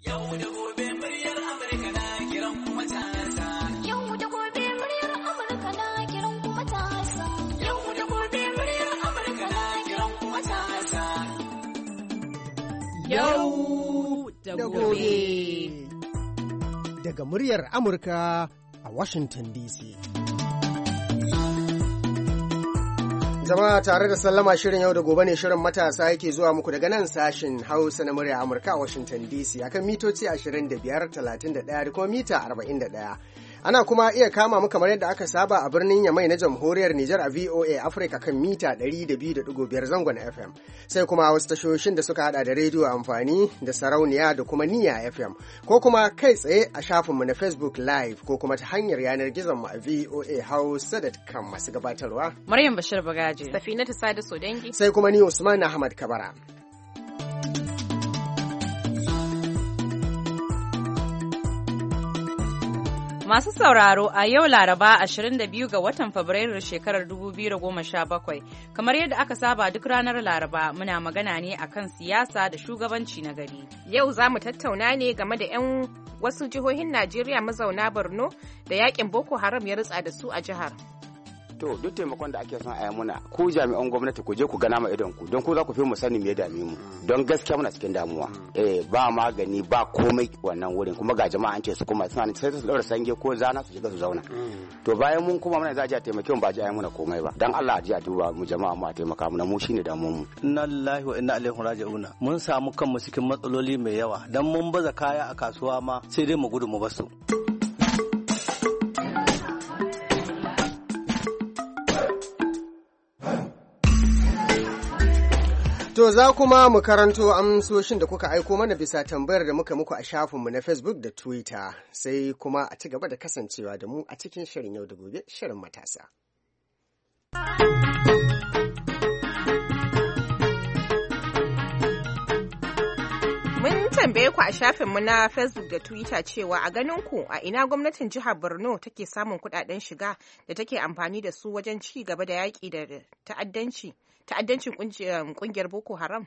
Yau da gobe muryar Amurka na kiran kuma matasa. Yau da gobe muryar Amurka na kiran kuma matasa. Yau da gobe muryar Amurka na kiran kuma matasa. Yau da gobe. Daga muryar Amurka a Washington DC. Jama'a tare da sallama, shirin yau da gobe ne, shirin matasa yake zuwa muku daga nan sashin Hausa na murya Amurka a Washington DC akan mitoci 25, 31 da kuma mita 41. Ana kuma iya kama mu kamar yadda aka saba a birnin Yamai na Jamhuriyar Nijar a VOA Africa kan mita 102.5 zangon FM. Sai kuma wasu tashoshin da suka hada da rediyo amfani da sarauniya da kuma Niyya FM. Ko kuma kai tsaye a shafinmu na Facebook Live ko kuma ta hanyar yanar gizon mu a VOA Hausa.com masu gabatarwa. Maryam Bashir Bagaji. Safinatu Sada Sodangi. Sai kuma ni Usman Ahmad Kabara. Masu sauraro, a yau Laraba 22 ga watan Fabrairu shekarar 2017, kamar yadda aka saba duk ranar Laraba muna magana ne akan siyasa da shugabanci na gari. Yau za mu tattauna ne game da 'yan wasu jihohin Najeriya mazauna Borno da yakin Boko Haram ya ritsa da su a jihar. To duk taimakon da ake son a yi muna, ku jami'an gwamnati ku je ku gana ma idon ku don ku za ku fi mu sani me ya dame mu, don gaskiya muna cikin damuwa. Ba magani ba komai wannan wurin, kuma ga jama'a an ce su kuma suna sai su daura sange ko zana su shiga su zauna. To bayan mun kuma muna za a ji a taimake mu ba ji a yi muna komai ba, dan Allah a ji a duba mu jama'a mu a taimaka mu, mu shine damuwar mu. Inna lillahi wa inna ilaihi raji'un. Mun samu kanmu cikin matsaloli mai yawa, dan mun baza kaya a kasuwa ma sai dai mu gudu mu basu. To za kuma mu karanto amsoshin da kuka aiko mana bisa tambayar da muka muku a shafinmu na Facebook da Twitter, sai kuma a ci gaba da kasancewa da mu a cikin shirin yau da gobe, shirin matasa. Mun tambaye ku a shafinmu na Facebook da Twitter cewa a ganin ku a ina gwamnatin jihar Borno take samun kudaden shiga da take amfani da su wajen ci gaba da yaƙi da ta'addancin kungiyar Boko Haram?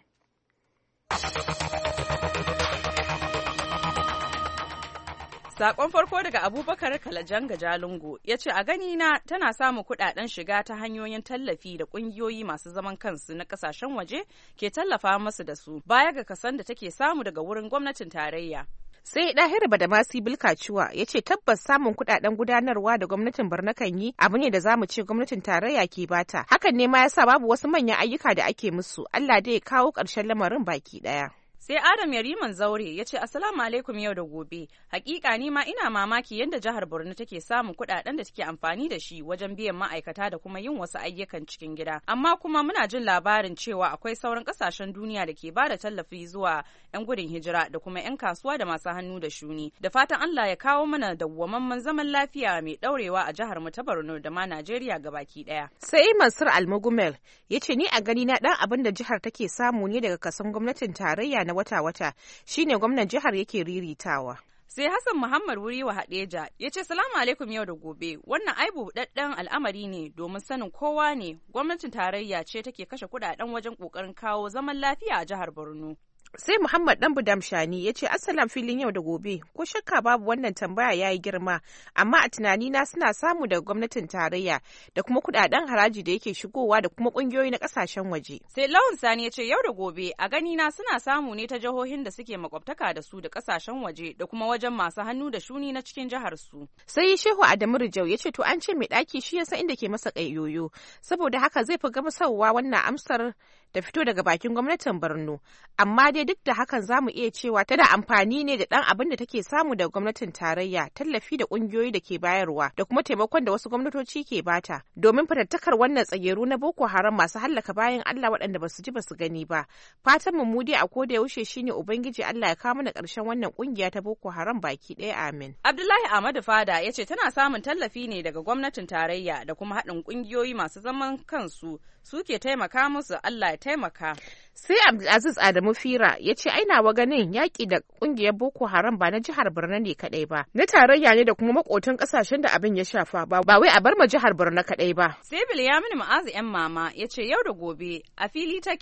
Sakon farko daga Abubakar Kalajanga Jalingo ya ce a gani na tana samun kudaden shiga ta hanyoyin tallafi da kungiyoyi masu zaman kansu na kasashen waje ke tallafa masu da su baya ga kasan da take samu daga wurin gwamnatin tarayya. Sai Dahiru Badamasi Bilkacuwa ya ce tabbas samun kudaden gudanarwa da gwamnatin Borno kan yi abu ne da zamu ce gwamnatin tarayya ke bata. Hakan ne ma yasa babu wasu manyan ayyuka da ake musu. Allah dai ya kawo ƙarshen lamarin baki ɗaya. Sai Adam Yariman Zaure ya ce Assalamu alaikum yau da gobe. Hakika ni ma ina mamaki yadda jihar Borno take samun kudaden da take amfani da shi wajen biyan ma'aikata da kuma yin wasu ayyukan cikin gida. Amma kuma muna jin labarin cewa akwai sauran kasashen duniya da ke bada tallafi zuwa 'yan gudun hijira da kuma 'yan kasuwa da masu hannu da shuni. Da fatan Allah ya kawo mana dawwamamman zaman lafiya mai daurewa a jihar mu ta Borno da ma Najeriya gabaki daya. Sai Mansur Almugumel ya ce ni a gani na dan abin da jihar take samu ne daga kason gwamnatin tarayya na wata-wata shine gwamnan jihar yake riritawa. Sai Hassan Muhammad Wuri wa Hadeja ya ce salamu alaikum yau da gobe, wannan aibu daddan al'amari ne domin sanin kowa ne gwamnatin tarayya ce take kashe kudaden wajen kokarin kawo zaman lafiya a jihar Borno. Sai Muhammad Dan Budamshani ya ce Assalam filin yau da gobe, ko shakka babu wannan tambaya yayi girma, amma a tunanina suna samu daga gwamnatin tarayya da kuma kudaden haraji da yake shigowa da kuma kungiyoyi na kasashen waje. Sai Lawan Sani ya ce yau da gobe a gani na suna samu ne ta jihohin da suke makwabtaka da su da kasashen waje da kuma wajen masu hannu da shuni na cikin jihar su. Sai Shehu Adamu Rijau ya ce to an ce mai daki shi yasa inda ke masa kayoyo, saboda haka zai fi gamsarwa wannan amsar da fito daga bakin gwamnatin Borno, amma dai duk da hakan zamu iya cewa tana amfani ne da dan abin da take samu daga gwamnatin tarayya, tallafi da kungiyoyi da ke bayarwa da kuma taimakon da wasu gwamnatoci ke bata domin fitattakar wannan tsageru na Boko Haram masu hallaka bayan Allah waɗanda basu ji basu gani ba. Fatan mu dai a koda yaushe shine ubangiji Allah ya kawo mana ƙarshen wannan kungiya ta Boko Haram baki ɗaya, amin. Abdullahi Ahmadu Fada ya ce tana samun tallafi ne daga gwamnatin tarayya da kuma haɗin kungiyoyi masu zaman kansu suke taimaka musu, Allah ya taimaka. Sai Abdulaziz Adamu Fira ya ce ainawa ganin yaƙi da ƙungiyar Boko Haram ba na jihar Borno ne kaɗai ba, na tarayya ne da kuma makotan ƙasashen da abin ya shafa, ba wai a bar ma jihar Borno kaɗai ba. Sai Bilyamin Ma'azu 'yan mama ya ce yau da gobe a fili take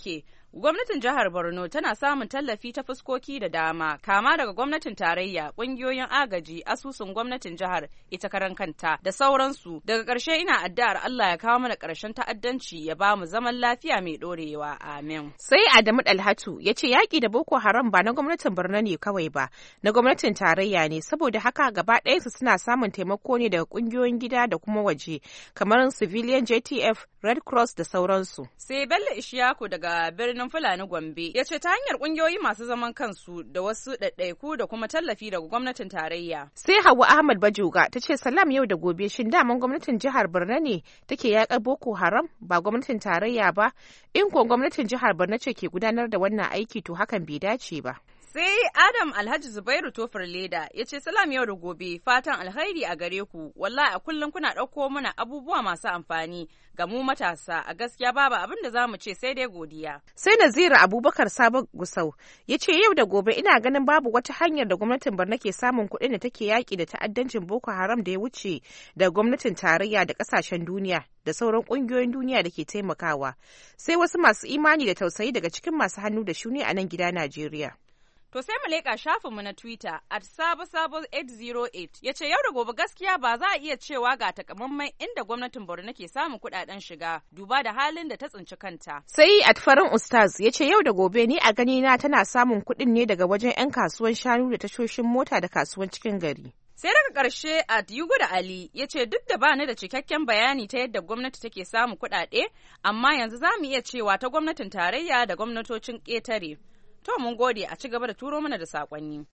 Gwamnatin jihar Borno tana samun tallafi ta fuskoki da dama, kama daga gwamnatin tarayya, ƙungiyoyin agaji, asusun gwamnatin jihar, ita karan kanta da sauransu. Daga ƙarshe ina addu'ar Allah ya kawo mana ƙarshen ta'addanci ya ba mu zaman lafiya mai ɗorewa. Amin. Sai Adamu Dalhatu ya ce yaƙi da Boko Haram ba na gwamnatin Borno ne kawai ba, na gwamnatin tarayya ne, saboda haka gaba ɗayansu suna samun taimako ne daga ƙungiyoyin gida da kuma waje, kamar Civilian JTF, Red Cross da sauransu. Sai Bello Ishaku daga birnin Fulani Gombe ya ce ta hanyar kungiyoyi masu zaman kansu da wasu ɗaiɗaiku da kuma tallafi daga gwamnatin tarayya. Sai Hauwa Ahmad Bajoga ta ce salam yau da gobe, shin daman gwamnatin jihar Borno ne take yaƙar Boko Haram ba gwamnatin tarayya ba? In ko gwamnatin jihar Borno ce ke gudanar da wannan aiki to hakan bai dace ba. Sai Adam Alhaji Zubairu Tofar Leda ya ce salam yau da gobe, fatan alkhairi a gare ku, wallahi a kullum kuna ɗauko mana abubuwa masu amfani ga mu matasa, a gaskiya babu abin da za mu ce sai dai godiya. Sai Naziru Abubakar Sabo Gusau ya ce yau da gobe ina ganin babu wata hanyar da gwamnatin Borno ke samun kuɗin da take yaƙi da ta'addancin Boko Haram da ya wuce da gwamnatin tarayya da ƙasashen duniya da sauran ƙungiyoyin duniya da ke taimakawa, sai wasu masu imani da tausayi daga cikin masu hannu da shuni a nan gida Najeriya. To sai mu leƙa shafinmu na Twitter @sabo808 ya ce yau da gobe gaskiya ba za a iya cewa ga takamaiman inda gwamnatin Borno ke samun kuɗaɗen shiga duba da halin da ta tsinci kanta. Sai Farin Ustaz ya ce yau da gobe ni a gani na tana samun kuɗin ne daga wajen 'yan kasuwan shanu da tashoshin mota da kasuwan cikin gari. Sai daga ƙarshe Yugo da Ali ya ce duk da bani da cikakken bayani ta yadda gwamnati take samun kuɗaɗe, amma yanzu za mu iya cewa ta gwamnatin tarayya da gwamnatocin ƙetare. To mun gode, a ci gaba da turo mana da saƙonni.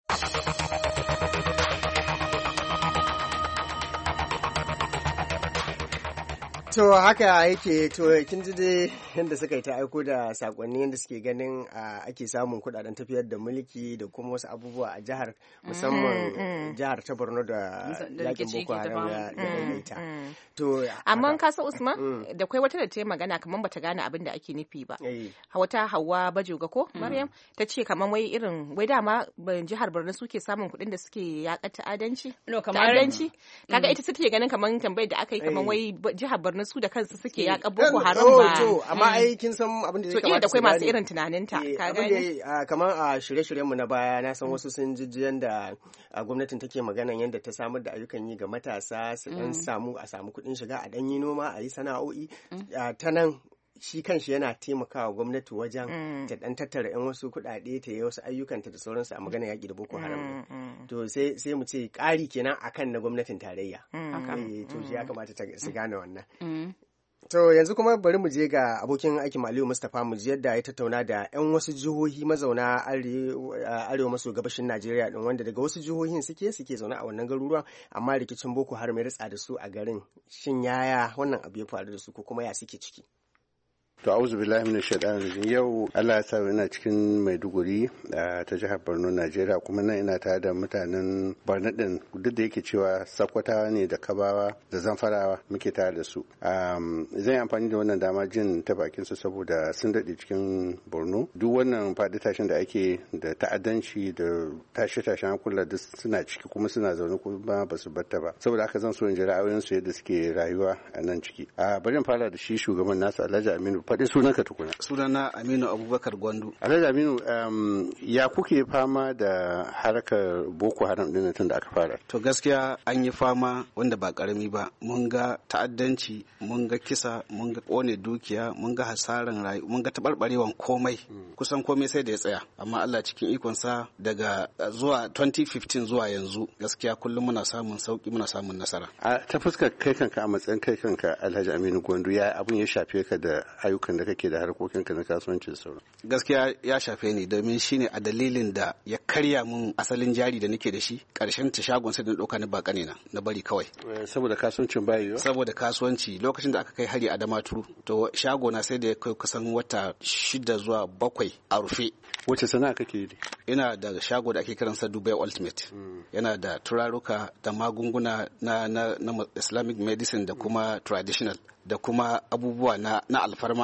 To haka yake, to kin ji dai yadda suka yi ta aiko da sakonni yadda suke ganin ake samun kudaden tafiyar da mulki da kuma wasu abubuwa a jihar, musamman jihar ta Borno da yakin Boko Haram ya daidaita. To amma ka san Usman da kai wata da ta yi magana kamar bata gane abin da ake nufi ba. Wata Hauwa Bajoga ko Maryam ta ce kamar wai dama jihar Borno suke samun kuɗin da suke yaƙa ta'addanci. Ta'addanci. Kaga ita take ganin kamar tambayar da aka yi kamar wai jihar Borno su da kansu suke yaƙa Boko Haram ba. To amma ai kin san abin da ya kamata. To da kai masu irin tunaninta. Ka gane. Kamar a shirye-shiryenmu na baya na san wasu sun jijjiyan da gwamnatin take magana yadda ta samar da ayyukan yi ga matasa su dan samu kuɗin shiga a dan yi noma a yi sana'o'i ta nan shi kanshi yana taimakawa gwamnati wajen ta dan tattara yan wasu kuɗaɗe ta yi wasu ayyukanta da sauransu a magana yaƙi da Boko Haram. To sai mu ce ƙari kenan akan na gwamnatin tarayya. To shi ya kamata su gane wannan. To yanzu kuma bari mu je ga abokin aikin Aliyu Mustapha mu ji yadda ya tattauna da 'yan wasu jihohi mazauna arewa maso gabashin Najeriya din wanda daga wasu jihohin suke zaune a wannan garuruwan amma rikicin Boko Haram ya ritsa da su a garin. Shin yaya wannan abu ya faru da su ko kuma ya suke ciki? To auzu billahi minash shaitanir rajim. Yau Allah ya sa ina cikin Maiduguri ta jihar Borno Najeriya, kuma nan ina tare da mutanen Borno din, duk da yake cewa Sakkwatawa ne da Kabawa da Zamfarawa muke tare da su. Zan yi amfani da wannan dama jin ta bakin su saboda sun dade cikin Borno. Duk wannan faɗi tashin da ake da ta'addanci da tashe-tashen hankula duk suna ciki kuma suna zaune kuma ba su batta ba. Saboda haka zan so in ji ra'ayoyin su yadda suke rayuwa a nan ciki. Bari in fara da shi shugaban nasu Alhaji Aminu. Faɗi sunanka tukuna. Sunana Aminu Abubakar Gwandu. Alhaji Aminu, ya kuke fama da harkar Boko Haram ɗin tun da aka fara? To gaskiya an yi fama wanda ba ƙarami ba. Mun ga ta'addanci, mun ga kisa, mun ga ƙone dukiya, mun ga hasaran rayu, mun ga taɓarɓarewan komai. Kusan komai sai da ya tsaya. Amma Allah cikin ikonsa daga zuwa 2015 zuwa yanzu gaskiya kullum muna samun sauki, muna samun nasara. Ta fuskar kai kanka a matsayin kai kanka Alhaji Aminu Gwandu, ya abun ya shafe ka da ayyukan da kake da harkokinka na kasuwancin sauran? Gaskiya ya shafe ni domin shine a dalilin da ya karya mun asalin jari da nake da shi, karshen ta shagon sai da ɗauka ni ba kanina na bari kawai. Saboda kasuwancin bayiwa? Saboda kasuwanci lokacin da aka kai hari a Damaturu to shago na sai da ya kai kusan wata 6 zuwa 7 a rufe. Wace sana'a kake yi? Ina da shago da ake kiransa Dubai Ultimate. Yana da turaruka da magunguna na Islamic medicine da kuma traditional da kuma abubuwa na alfarma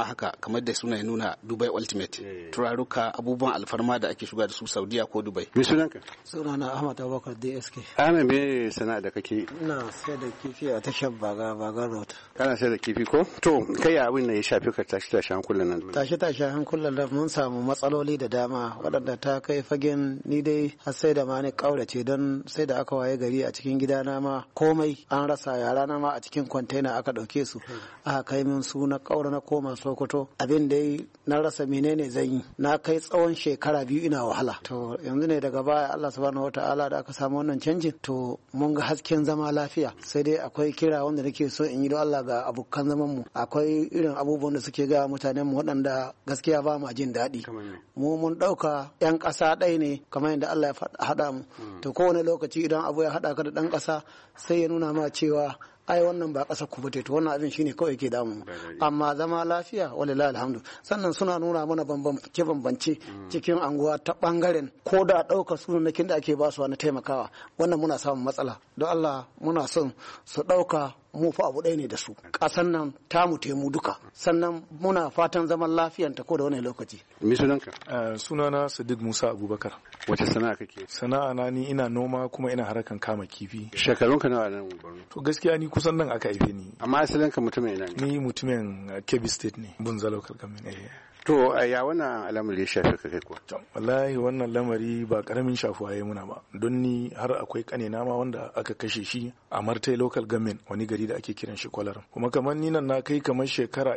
haka kamar da suna nuna Dubai Ultimate turaruka abubuwan alfarma da ake shiga da su Saudiya ko Dubai. Me sunanka? Sunana Ahmad Abubakar DSK. Ahmad me sana'a da kake? Ina sai da kifi a tashar Baga Road. Kana sai da kifi ko? To kai abin da ya shafi ka tashi hankulan nan. Tashi hankulan da mun samu matsaloli da dama waɗanda ta kai fagen ni dai har sai da ma ni kaurace don sai da aka waye gari a cikin gidana ma komai an rasa, yara na ma a cikin kwantena aka ɗauke su aka kai min su na kaura na koma Sokoto. Abin dai na rasa menene zan yi, na kai tsawon shekara 2 ina wahala. To yanzu ne daga baya Allah subhanahu wataala da aka samu wannan canjin to mun ga hasken zama lafiya. Sai dai akwai kira wanda nake so in yi don Allah ga abokan zaman mu, akwai irin abubuwan da suke ga mutanen mu waɗanda gaskiya ba ma jin daɗi. Mu mun ɗauka 'yan ƙasa ɗaya ne kamar yadda Allah ya haɗa mu. To kowane lokaci idan abu ya haɗa ka da ɗan ƙasa sai ya nuna ma cewa ai wannan ba ƙasar ku bace, to wannan abin shine kawai ke damu. Amma zama lafiya walillahi alhamdu. Sannan suna nuna mana bambance cikin anguwa ta bangaren ko da ɗaukar sunanakin da ake ba su na taimakawa, wannan muna samun matsala. Don Allah muna son su ɗauka mu fa abu ɗaya ne da su, ƙasan nan tamu temu duka, sannan muna fatan zaman lafiyanta ko da wani lokaci. Me sunanka? Sunana Sadiq Musa Abubakar. Wace sana'a kake? Sana'a na ni ina noma kuma ina harakan kama kifi. Shekarunka nawa nan Borno? To gaskiya ni kusan nan aka haife ni. Amma asalin ka mutumin ina ne? Ni mutumin Kebbi State ne, Bunza Local Government. To ya wannan al'amari ya shafi ka kai kuwa? Wallahi wannan lamari ba karamin shafuwa ya muna ba, don ni har akwai kane nama wanda aka kashe shi a Martai Local Government, wani gari da ake kiran shi Kwalaram. Kuma kamar ni nan na kai kamar shekara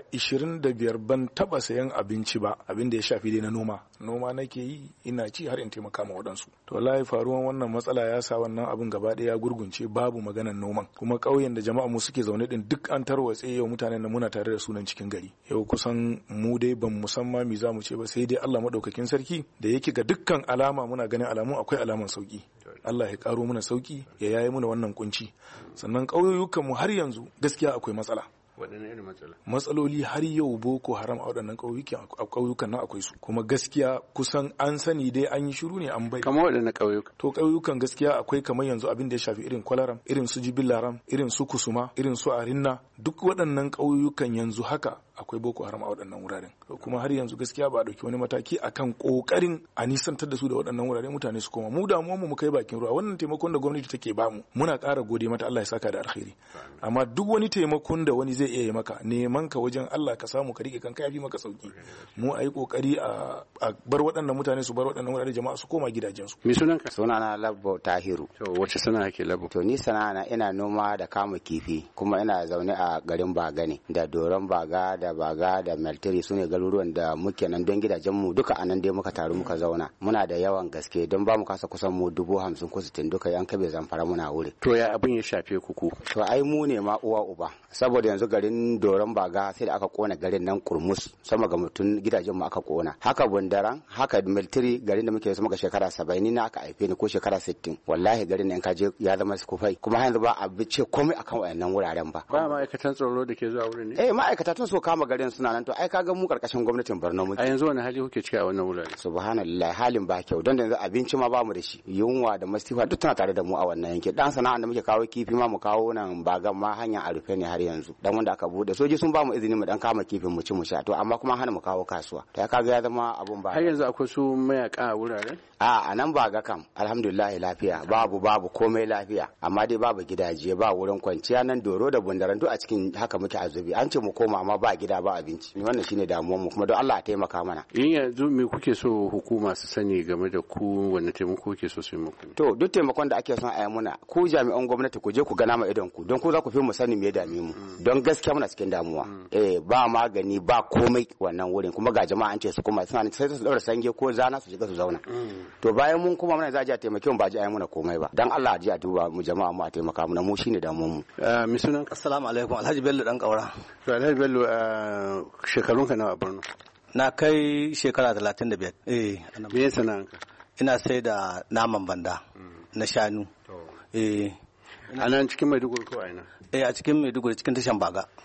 25 ban taba sayan abinci ba, abin da ya shafi dai na noma nake yi, ina ci har in taimaka ma waɗansu. To wallahi faruwan wannan matsala ya sa wannan abin gaba ɗaya ya gurgunce, babu maganan noman. Kuma ƙauyen da jama'a mu suke zaune din duk an tarwatse, yau mutanen da muna tare da sunan cikin gari. Yau kusan mu dai ban musamman mi za mu ce ba, sai dai Allah madaukakin sarki da yake ga dukkan alama muna ganin alamu akwai alaman sauki. Allah ya karo mana sauki, ya yaye muna wannan kunci. Sannan ƙauyukan mu har yanzu gaskiya akwai matsala. Waɗanne irin matsala? Matsaloli har yau Boko Haram a waɗannan ƙauyukan nan akwai su. Kuma gaskiya kusan an sani dai an yi shiru ne an bai. Kamar waɗanne ƙauyuka? To ƙauyukan gaskiya akwai kamar yanzu abin da ya shafi irin Kwalaram, irin su Jibilaram, irin su Kusuma, irin su Arinna, duk waɗannan ƙauyukan yanzu haka akwai Boko Haram a waɗannan wuraren. Kuma har yanzu gaskiya ba a ɗauki wani mataki akan ƙoƙarin a nisantar da su da waɗannan wurare, mutane su koma. Mu damuwar mu kai bakin ruwa, wannan taimakon da gwamnati take bamu muna ƙara gode mata, Allah ya saka da alkhairi. Amma duk wani taimakon da wani zai iya yi maka, neman ka wajen Allah ka samu ka rike kanka yafi maka sauki. Mu ayi kokari a bar waɗannan mutane su bar waɗannan wurare, jama'a su koma gidajensu. Me sunanka? Sunana Labbo Tahiru. To wace sana'a ke Labbo? To ni sana'a na ina noma da kama kifi, kuma ina zaune a garin Baga ne, da Doron Baga da Meltiri sune garuruwan da muke nan, don gidajenmu duka anan dai muka taru muka zauna. Muna da yawan gaske don ba mu kasa kusan mu 50,000 ko 60 duka yan Kabe Zamfara muna wuri. To ya abin ya shafe ku? To ai mu ne ma uwa uba, saboda yanzu garin Doron Baga sai da aka kona garin nan kurmus, sama ga mutum gidajen mu aka kona. Haka Bundaran, haka Meltiri, garin da muke sama ga shekara 70 ni na aka haife ni, ko shekara 60. Wallahi garin nan kaje ya zama kufai, kuma yanzu ba a bice komai akan wayannan wuraren ba. Ba ma'aikatan tsaro da ke zuwa wurin ne? Ma'aikata tun so kama garin suna nan, to ai kaga mu karkashin gwamnatin Borno muke. A yanzu wani hali kuke ciki a wannan wurare? Subhanallah, halin ba kyau, don da yanzu abinci ma ba mu da shi, yunwa da masifa duk tana tare da mu a wannan yanki. Dan sana'an da muke kawo kifi ma mu kawo nan Bagan ma hanya a rufe ne har yanzu. Dan wanda aka bude soji sun ba mu izini mu dan kama kifin mu ci mu sha, to amma kuma hana mu kawo kasuwa. To ya kaga ya zama abun ba. Har yanzu akwai su mayaka a wurare? A nan Baga kam alhamdulillah lafiya, babu komai lafiya, amma dai babu gidaje, ba wurin kwanciya. Nan Doro da Bundaran duk a cikin haka muke azubi, an ce mu koma amma ba gida ba abinci. Wannan shine damuwar mu, kuma don Allah ya taimaka mana. In yanzu me kuke so hukuma su sani game da ku, wanne taimako kuke so su yi muku? To duk taimakon da ake son a yi muna, ku jami'an gwamnati ku je ku gana ma idon ku, don ku za ku fi mu sani me ya dame mu. Don gaskiya muna cikin damuwa. Ba magani ba komai wannan wurin, kuma ga jama'a an ce su kuma suna sai su daura sange ko zana su shiga su zauna. To bayan mun kuma muna za a taimake mu, ba ji a yi muna komai ba. Dan Allah ji a duba mu jama'a mu a taimaka mu, mu shine damuwar mu. Mi sunan? Assalamu alaikum, Alhaji Bello dan Kaura. To Alhaji Bello, shekarunka nawa a Borno? Na kai shekara 35. Me yasa sana'anka? Ina sai da naman banda na shanu. A nan cikin Maiduguri ko a ina? A cikin Maiduguri, cikin tashan Baga.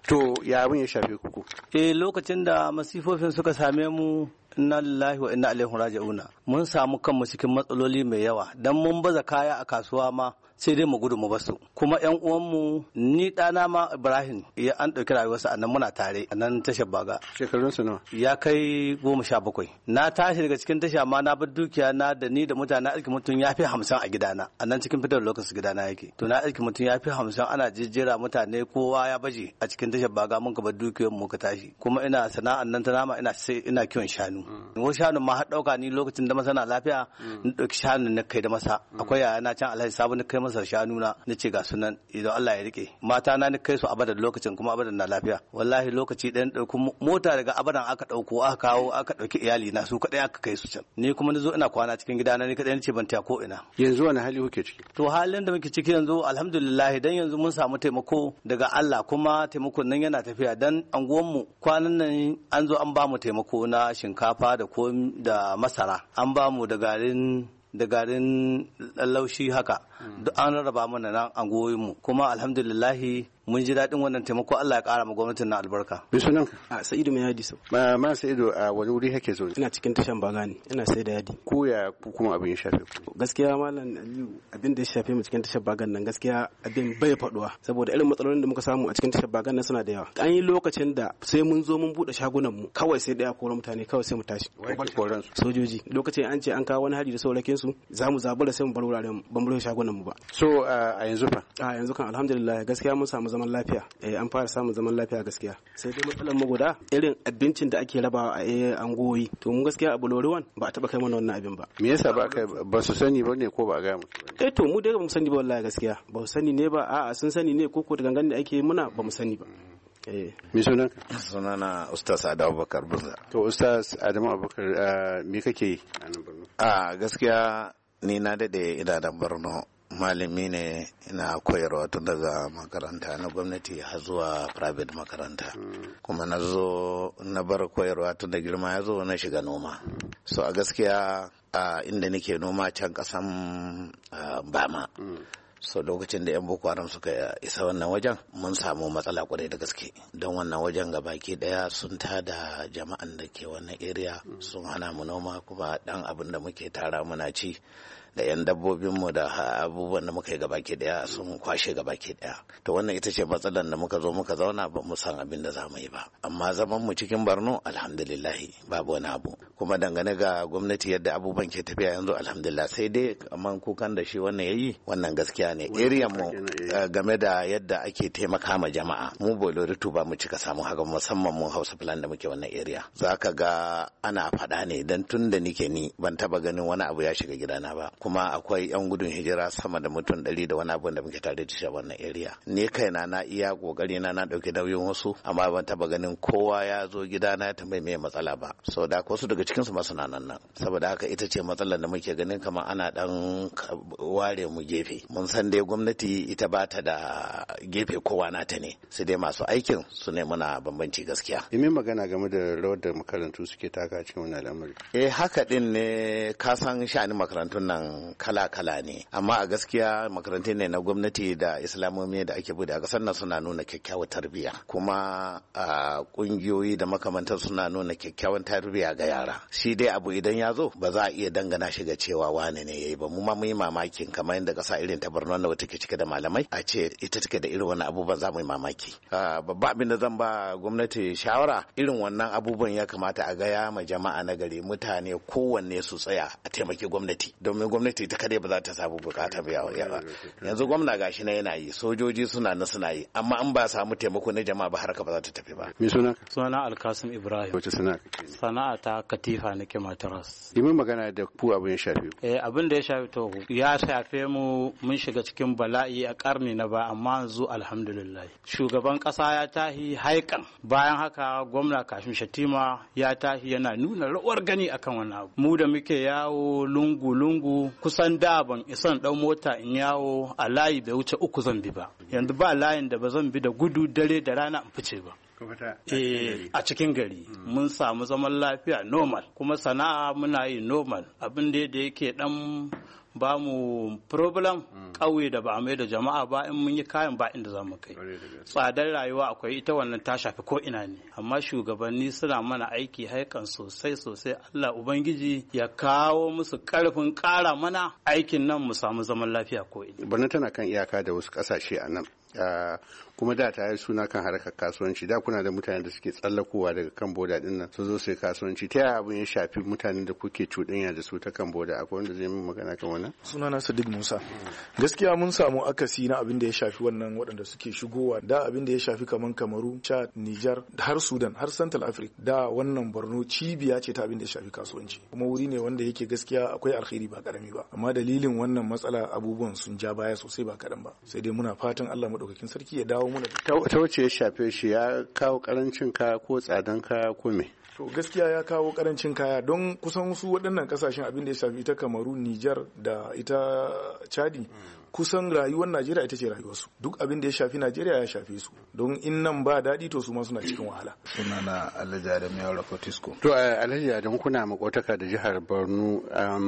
To ya abin ya shafe ku? Lokacin da masifofin suka same mu inna lillahi wa inna ilaihi raji'una mun samu kanmu cikin matsaloli mai yawa dan mun baza kaya a kasuwa ma sai dai mu gudu mu basu kuma yan uwanmu ni ɗana ma Ibrahim ya an ɗauki rayuwarsa a nan muna tare a nan tashar Baga. Shekarunsa nawa? Ya kai 17. Na tashi daga cikin tasha ma na bar dukiya na da ni da mutane aiki mutum ya fi 50 a gidana a nan cikin fitar lokacin gidana yake to na aiki mutum ya fi 50 ana jejjera mutane kowa ya baje a cikin tashar Baga mun ka bar dukiyar mu ka tashi kuma ina sana'an nan ta nama ina kiwon shanu. Wasu shanun ma har ɗauka ni lokacin da masana lafiya na ɗauki shanun na kai da masa akwai yaya na can Alhaji Sabu na kai masa shanu na ce ga sunan idan Allah ya rike mata na ni kai su abadan lokacin kuma abadan na lafiya wallahi lokaci ɗayan ɗauki mota daga abadan aka ɗauko aka kawo aka ɗauki iyali na su kaɗai aka kai su can ni kuma na zo ina kwana cikin gidana ni kaɗai ce ban taya ko ina. Yanzu wani hali kuke ciki? To halin da muke ciki yanzu alhamdulillah dan yanzu mun samu taimako daga Allah kuma taimakon nan yana tafiya dan anguwanmu kwanan nan an zo an ba mu taimako na shinkafa da masara an ba mu da garin laushi haka duk an rarraba mana nan anguwoyinmu kuma alhamdulillahi mun ji daɗin wannan taimako Allah ya ƙara ma gwamnatin na albarka. Bi sunan a Sa'idu mai yadi so. Ma Sa'idu a wani wuri kake zo? Ina cikin tashan Baga ne, ina sai da yadi. Ko ya kuma abin ya shafe ku? Gaskiya Malam Aliyu abin da ya shafe mu cikin tashan Bagan nan gaskiya abin bai faduwa saboda irin matsalolin da muka samu a cikin tashan Bagan nan suna da yawa. An yi lokacin da sai mun zo mun bude shagunan mu kawai sai daya kora mutane kawai sai mu tashi. Koran sojoji lokacin an ce an kawo wani hari da saurakin su za mu zabura sai mu bar wuraren ban bar shagunan mu ba. So a yanzu fa? A yanzu kan alhamdulillah gaskiya mun samu zaman lafiya. An fara samun zaman lafiya gaskiya sai dai matsalar mu guda irin abincin da ake rabawa a angoyi to mun gaskiya a Buloriwan ba a taba kai mana wannan abin ba. Me yasa ba su sani ba ne ko ba ga mu? To mu dai ba mu sani ba wallahi gaskiya ba su sani ne ba a'a sun sani ne ko da gangan da ake muna ba mu sani ba. Me sunan? Sunana Ustaz Adamu Abubakar Burza. To Ustaz Adamu Abubakar me kake yi a nan Borno? Gaskiya ni na dade ina da Borno. Malami ne ina koyarwa tun daga makaranta na gwamnati har zuwa private makaranta kuma na zo na bar koyarwa tun da girma ya zo na shiga noma so a gaskiya inda nake noma can kasan Bama so lokacin da 'yan boko haram suka isa wannan wajen mun samu matsala kwarai da gaske don wannan wajen gabaki daya sun tada jama'an da ke wannan area sun hana mu noma kuma dan abin da muke tara muna ci da 'yan dabbobinmu da abubuwan da muka yi gabaki daya sun kwashe gabaki daya to wannan ita ce matsalar da muka zo muka zauna ba mu san abin da za mu yi ba amma zaman mu cikin Borno alhamdulillahi babu wani abu kuma dangane ga gwamnati yadda abubuwan ke tafiya yanzu alhamdulillah sai dai kaman kukan da shi wannan yayi wannan gaskiya ne area mu game da yadda ake taimaka ma jama'a mu Boloritu ba mu cika samu haka musamman mu Hausa Plan da muke wannan area zaka ga ana faɗa ne dan tun da nike ni ban taba ganin wani abu ya shiga gidana ba kuma akwai 'yan gudun hijira sama da mutum 100 da wani abu da muke tare da shi a wannan area ne kaina na iya kokari na dauki nauyin wasu amma ban taba ganin kowa ya zo gidana ya tambaye me matsala ba so da wasu daga cikin su ma suna nan saboda haka ita ce matsalar da muke ganin kamar ana dan ware mu gefe mun san dai gwamnati ita ba ta da gefe kowa nata ne sai dai masu aikin su ne muna bambanci gaskiya. Yi magana game da rawar da makarantu suke taka cikin wannan al'amari. Haka din ne ka san sha'anin makarantun nan kala-kala ne amma a gaskiya makarantu ne na gwamnati da islamomi da ake bude a kasar nan suna nuna kyakkyawar tarbiyya kuma kungiyoyi da makamantar suna nuna kyakkyawan tarbiyya ga yara shi dai abu idan ya zo ba za a iya dangana shi ga cewa wane ne yayi ba mu ma mu yi mamakin kamar yadda kasa irin ta Borno da wata ke cike da malamai a ce ita take da irin wannan abubuwan za mu yi mamaki babba abin da zan ba gwamnati shawara irin wannan abubuwan ya kamata a gaya ma jama'a na gari mutane kowanne su tsaya a taimaki gwamnati domin gwamnati ta kadai ba za ta samu bukata ba yanzu gwamna gashi na yana yi sojoji suna yi amma an ba samu taimako na jama'a ba harka ba za ta tafi ba. Me suna Alkasim Ibrahim. Wace sana'a ta katifa nake matras. Yi magana da ku abin ya shafe ku. Abin da ya shafe to ya shafe mu mun shiga cikin bala'i a karni na ba amma yanzu alhamdulillah shugaban kasa ya tahi haikan bayan haka gwamna Kashim Shatima ya tahi yana nuna rawar gani akan wannan abu mu da muke yawo lungu kusan da ban isan dau mota in yawo a layi bai wuce 3 zan bi ba yanzu ba layin da ba zan bi da gudu dare da rana in fice ba a cikin gari mun samu zaman lafiya normal kuma sana'a muna yi normal abin da yake dan ba mu problem ƙauye da ba a mai da jama'a ba, in mun yi kayan ba inda za mu kai. Tsadar rayuwa akwai, ita wannan ta shafi ko ina ne, amma shugabanni suna mana aiki haikan sosai sosai. Allah Ubangiji ya kawo musu karfin ƙara mana aikin nan mu samu zaman lafiya ko ina. Borno tana kan iyaka da wasu ƙasashe a nan. Kuma da ta yi suna kan harkar kasuwanci, da kuna da mutane da suke tsallakowa daga kan boda din nan su zo su yi kasuwanci. Ta yaya abin ya shafi mutanen da kuke cuɗanya da su ta kan boda? Akwai wanda zai min magana kan wannan? Sunana Sadiq Musa. Gaskiya mun samu akasi na abin da ya shafi wannan waɗanda suke shigowa, da abin da ya shafi kaman Kamaru, Chad, Niger, har Sudan, har Central Africa. Da wannan Borno cibiya ce ta abin da ya shafi kasuwanci, kuma wuri ne wanda yake gaskiya akwai alkhairi ba karami ba, amma dalilin wannan matsala abubuwan sun ja baya sosai ba kaɗan ba. Sai dai muna fatan Allah madaukakin sarki ya dawo mana ta wace ya shafe shi, ya kawo karancin kaya ko tsadan kaya ko me? To gaskiya ya kawo karancin kaya, don kusan su waɗannan kasashen abin da ya shafi ita Kamaru, Niger da ita Chadi, kusan rayuwar Najeriya ita ce rayuwarsu. Duk abin da ya shafi Najeriya ya shafe su, don in nan ba daɗi to su ma suna cikin wahala. Sunana Alhaji Adamu Yaura Fortisco. To Alhaji Adamu, kuna makotaka da jihar Borno,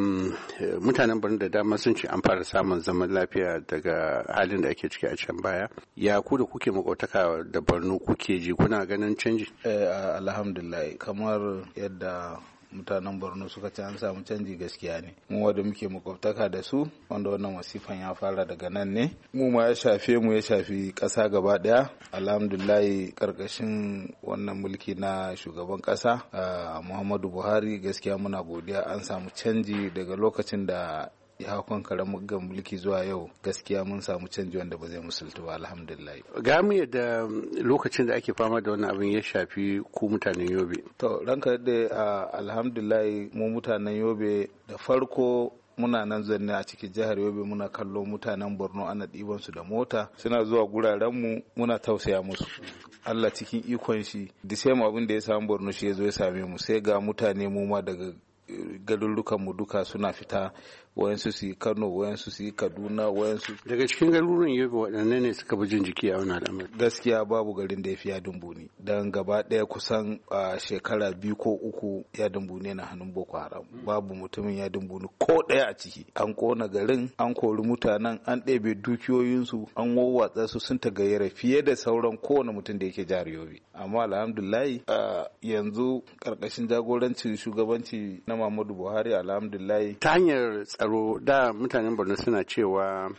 mutanen Borno da dama sun ce an fara samun zaman lafiya daga halin da ake ciki a can baya. Ya ku da kuke makotaka da Borno kuke ji, kuna ganin canji? Alhamdulillah, kamar yadda mutanen Borno suka ce an samu canji, gaskiya ne. Mu wanda muke makwabtaka da su, wanda wannan wasifan ya fara daga nan ne, mu ma ya shafe mu, ya shafi ƙasa gaba ɗaya. Alhamdulillah, karkashin wannan mulki na shugaban ƙasa Muhammadu Buhari, gaskiya muna godiya, an samu canji daga lokacin da ya hau karamin mulki zuwa yau. Gaskiya mun samu canji wanda ba zai musultu ba, alhamdulillah. Ga mu yadda lokacin da ake fama da wannan abin ya shafi ku mutanen Yobe. To ranka da alhamdulillah, mu mutanen Yobe da farko muna nan zanne a cikin jihar Yobe, muna kallo mutanen Borno ana ɗiban su da mota suna zuwa guraren mu, muna tausaya musu. Allah cikin ikon shi, da same abin da ya samu Borno shi ya zo ya same mu, sai ga mutane mu ma daga garurukan mu duka suna fita, wayansu su yi Kano, wayansu su yi Kaduna, wayansu daga cikin garuruwan Yobe waɗanne ne suka bi jin jiki a wannan al'amari? Gaskiya babu garin da ya fi Yadin Buni, dan gaba ɗaya kusan shekara 2 ko 3 Yadin Buni na hannun Boko Haram. Babu mutumin Yadin Buni ko ɗaya a ciki. An kona garin, an kori mutanen, an ɗebe dukiyoyinsu, an wawwatsa su, sun tagayyara fiye da sauran kowane mutum da yake jihar Yobe. Amma alhamdulillah, yanzu karkashin jagorancin shugabanci na Muhammadu Buhari, alhamdulillah, ta hanyar tsaro, da mutanen Borno suna cewa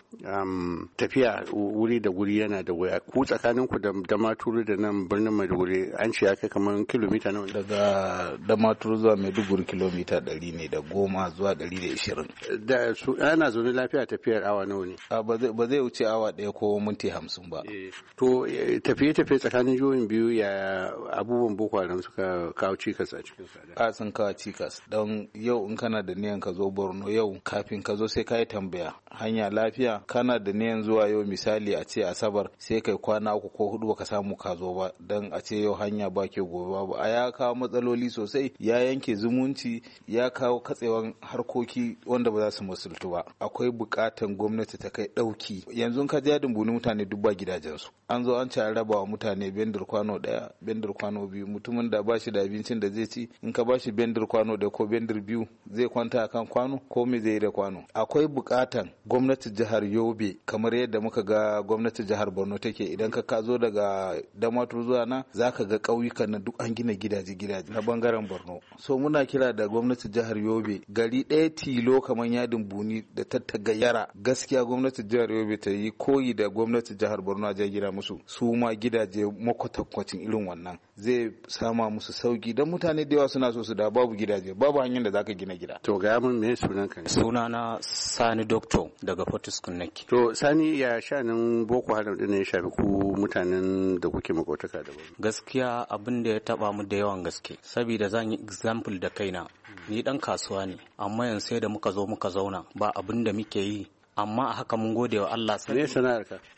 tafiya wuri da guri yana da wuya. Ku tsakaninku da Damaturu da nan birnin Maiduguri an ce ya kai kamar kilomita nawa? Daga Damaturu zuwa Maiduguri kilomita 100 ne, da 10 zuwa 120. Da su ana zaune lafiya tafiyar awa nawa ne? Ba zai wuce awa 1 ko minti 50 ba. To tafiye-tafiye tsakanin jihohin biyu, ya abubuwan Boko Haram suka kawo cikas a cikin sada? Sun kawo cikas, don yau in kana da niyan ka zo Borno yau, kafin ka zo sai ka yi tambaya hanya lafiya. Kana da niyan zuwa yau, misali a ce Asabar, sai kai kwana 3 ko 4 baka samu ka zo ba, dan a ce yau hanya ba ke gobe babu. Ya kawo matsaloli sosai, ya yanke zumunci, ya kawo katsewan harkoki wanda ba za su musultu ba. Akwai bukatan gwamnati ta kai dauki. Yanzu ka je Yadin Buni, mutane duk ba gidajensu, an zo an ci an raba wa mutane bendir kwano 1, bendir kwano 2. Mutumin da ba shi da abincin da zai ci, in ka ba shi bendir kwano 1 ko bendir 2, zai kwanta akan kwano ko me zai yi da kwano. Akwai bukatan gwamnatin jihar Yobe, kamar yadda muka ga gwamnatin jihar Borno take, idan ka zo daga Damaturu zuwa na, zaka ga ƙauyukan na duk an gina gidaje na bangaren Borno. So muna kira da gwamnatin jihar Yobe, gari ɗaya tilo kamar Yadin Buni da ta tagayyara, gaskiya gwamnatin jihar Yobe ta yi koyi da gwamnatin jihar Borno a gina musu su ma gidaje makwatankwacin irin wannan, zai sama musu sauki, don mutane da yawa suna so su da babu gidaje, babu hanyar da zaka gina gida. To ga mun me sunan ka? Sunana Sani Doctor daga Fortisco nake. To Sani, ya shanin Boko Haram din ya shafi ku mutanen da kuke makotaka da Borno? Gaskiya abin da ya taba mu da yawan gaske, saboda zan yi example da kaina. Ni dan kasuwa ne, amma yanzu sai da muka zo muka zauna ba abin da muke yi, amma a haka mun gode wa Allah. Me sana'ar ka?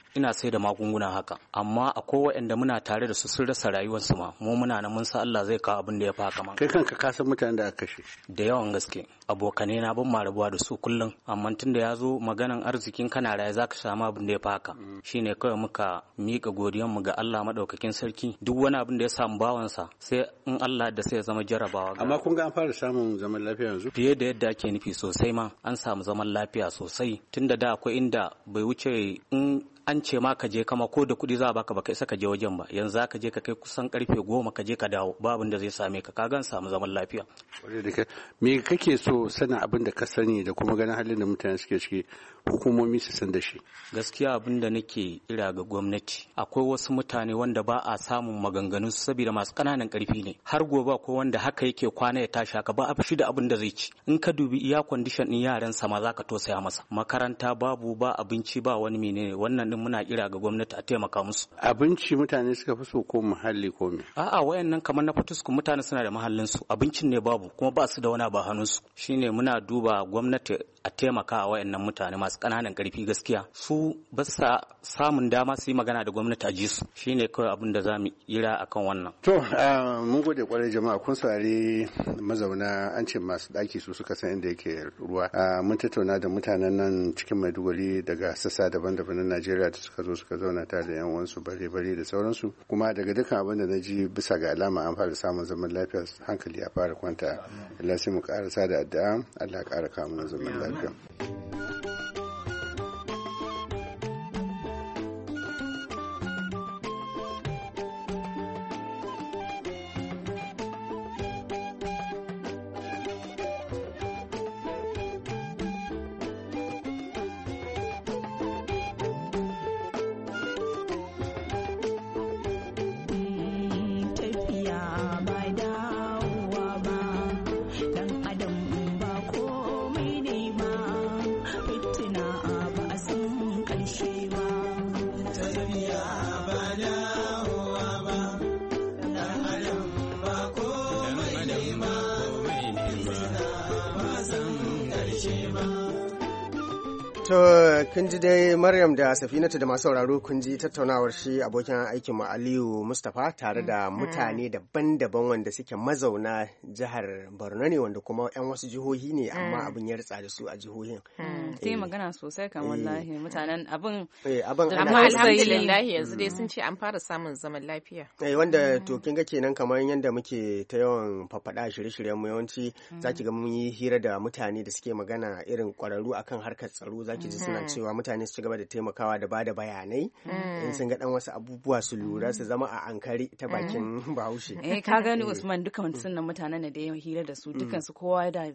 ina sai da magunguna haka, amma akwai waɗanda muna tare da su sun rasa rayuwarsu ma, mu muna nan mun san Allah zai kawo abin da ya fi haka ma. Kai kanka ka san mutanen da aka kashe? Da yawan gaske, abokanai na ban ma rabuwa da su kullum, amma tun da ya zo maganan arzikin kana raye zaka samu abin da ya fi haka. Shine kawai muka miƙa godiyan mu ga Allah madaukakin sarki, duk wani abin da ya samu bawansa sai in Allah da sai ya zama jarabawa. Amma kun ga an fara samun zaman lafiya yanzu? Fiye da yadda ake nufi sosai ma, an samu zaman lafiya sosai, tunda da akwai inda bai wuce in an ce ma ka je kama ko da kuɗi za a baka baka isa ka je wajen ba, yanzu za ka je ka kai kusan karfe 10 ka je ka dawo ba abin da zai same ka gan samu zaman lafiya. Me kake so sanin abin da ka sani da kuma ganin halin da mutane suke ciki hukumomi su san da shi? Gaskiya abin da nake kira ga gwamnati, akwai wasu mutane wanda ba a samun maganganun su saboda masu ƙananan ƙarfi ne, har gobe ko wanda haka yake kwana ya tashi haka ba a fi da abin da zai ci. In ka dubi iya kwandishan ɗin yaran sama za ka tosaya masa, makaranta babu, ba abinci, ba wani menene. Wannan din muna kira ga gwamnati a taimaka musu. Abinci mutane suka fi so ko muhalli ko me? A'a, wayannan kamar na Fatusku mutane suna da mahallin su, abincin ne babu kuma ba su da wani ba hannun su. Shine muna duba gwamnati a taimaka a wayannan mutane masu ƙananan ƙarfi, gaskiya su ba sa samun dama su yi magana da gwamnati a ji su. Shine kawai abin da za mu kira akan wannan. To mun gode kwarai jama'a, kun saurari mazauna, an ce masu ɗaki su suka san inda yake ruwa. Mun tattauna da mutanen nan cikin Maiduguri daga sassa daban-daban na Najeriya da suka zo suka zauna tare da 'yan uwansu bare-bare da sauransu, kuma daga dukkan abin da na ji bisa ga alama an fara samun zaman lafiya, hankali ya fara kwanta. Allah sai mu karasa da addu'a, Allah ya ƙara kawo mana zaman lafiya. To kun ji dai Maryam da Safinatu da masu sauraro, kun ji tattaunawar shi abokin aikin mu Aliyu Mustapha tare da mutane daban-daban wanda suke mazauna jihar Borno ne, wanda kuma 'yan wasu jihohi ne amma abin ya ritsa da su a jihohin. Sai magana sosai kan wallahi mutanen abin amma alhamdulillah yanzu dai sun ce an fara samun zaman lafiya. Wanda to kin ga kenan kamar yadda muke ta yawan faffada shirye-shiryen mu, yawanci zaki ga mun yi hira da mutane da suke magana irin kwararru akan harkar tsaro, zaki ji suna cewa mutane su ci gaba da taimakawa da bada bayanai in sun ga dan wasu abubuwa su lura su zama a ankare ta bakin Bahaushe. Ka gani Usman, dukan sunan mutanen da ya hira da su dukan su kowa da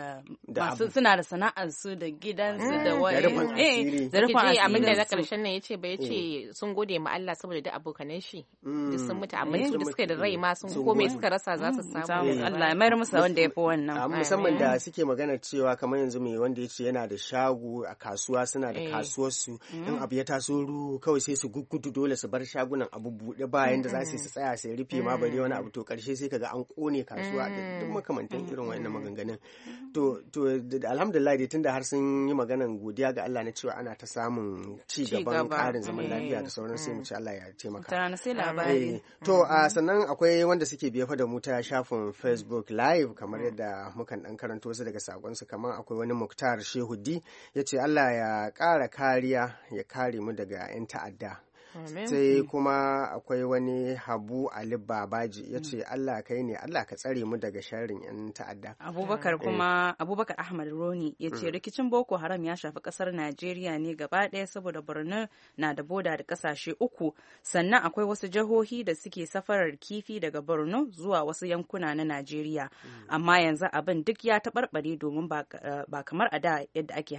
suna da sana'ar su da gidansu da wani da rufin asiri. Abin da na karshen nan yace ba yace sun gode ma Allah saboda duk abokanan shi duk sun mutu, amma su da suka da rai ma sun komai suka rasa za su samu. Allah ya mayar musu wanda ya fi wannan. Musamman da suke magana cewa kamar yanzu mai wanda yace yana da shago a kasuwa, suna da kasuwarsu, in abu ya taso kawai sai su gudu dole su bar shagunan abu buɗe bayan da za su tsaya su rufe ma bare wani abu, to karshe sai kaga an kone kasuwa da duk makamantan irin wannan maganganun. To alhamdulillah dai tunda har sun yi maganan godiya ga Allah na cewa ana ta samun ci gaban ƙarin zaman lafiya da sauran, sai mu ci Allah ya taimaka. Sai labari. To sannan akwai wanda suke biye fa da mu ta shafin Facebook Live, kamar yadda mukan dan karanto su daga sakonsu, kamar akwai wani Muktar Shehudi yace Allah ya ƙara kariya ya kare mu daga 'yan ta'adda. Sai kuma akwai wani Habu Ali Babaji ya ce Allah kai ne, Allah ka tsare mu daga sharrin 'yan ta'adda. Abubakar Ahmad Roni ya ce rikicin Boko Haram ya shafi kasar Najeriya ne gaba ɗaya, saboda Borno na da boda da kasashe 3, sannan akwai wasu jihohi da suke safarar kifi daga Borno zuwa wasu yankuna na Najeriya, amma yanzu abin duk ya taɓarɓare domin ba kamar a da yadda ake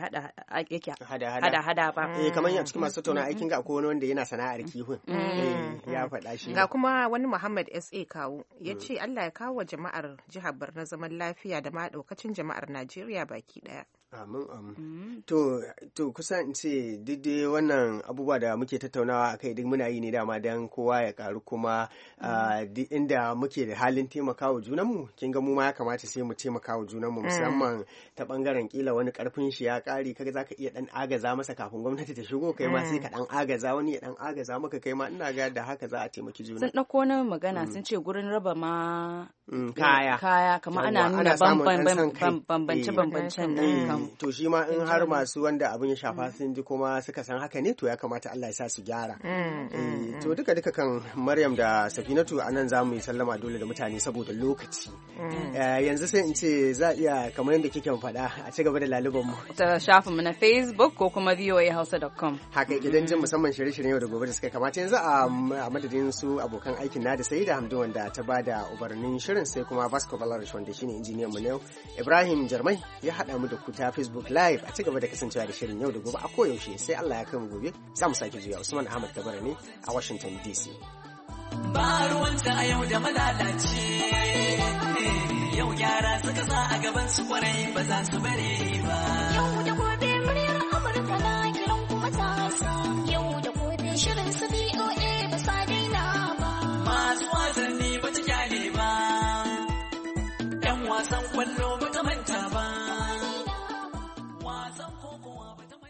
hada ba. Kamar a cikin masu tattauna aikin ga akwai wani wanda yana sana'ar kifin ya faɗa shi. Ga kuma wani Muhammad S.A. Kawu ya ce Allah ya kawo jama'ar jihar Borno zaman lafiya da ma ɗaukacin jama'ar Najeriya baki ɗaya. Amin. To to kusan in ce duk wannan abubuwa da muke tattaunawa akai duk muna yi ne dama dan kowa ya karu kuma duk inda muke da halin taimakawa junanmu kin ga mu ma ya kamata sai mu taimakawa junanmu musamman ta bangaren kila wani karfin shi ya kare kaga zaka iya dan agaza masa kafin gwamnati ta shigo kai ma sai ka dan agaza wani ya dan agaza maka kai ma ina ga da haka za a taimaki juna. Sun dauko na magana sun ce gurin raba ma kaya kamar ana nuna bambance-bambancen nan. To shi ma in har masu wanda abin ya shafa sun ji kuma suka san haka ne to ya kamata Allah ya sa su gyara. To duka kan Maryam da Safinatu a nan za mu yi sallama dole da mutane saboda lokaci. Yanzu sai in ce za a iya kamar yadda kike faɗa a ci gaba da laluban mu. Ta shafinmu na Facebook ko kuma voahausa.com. Haka idan jin musamman shirye-shiryen yau da gobe da suka kamata yanzu a madadin su abokan aikin na da sai da Hamdu wanda ta bada ubarnin shirin sai kuma Vasco Valarish wanda shine injiniyan mu ne Ibrahim Jarmai ya haɗa mu da ku ta Facebook Live a ci gaba da kasancewa da shirin yau da gobe a koyaushe sai Allah ya kai mu gobe za mu sake juya Usman Ahmad Kabara ne a Washington DC. Ba ruwanta a yau da malalace yau gyara suka sa a gaban su kwarai ba za su bare ba.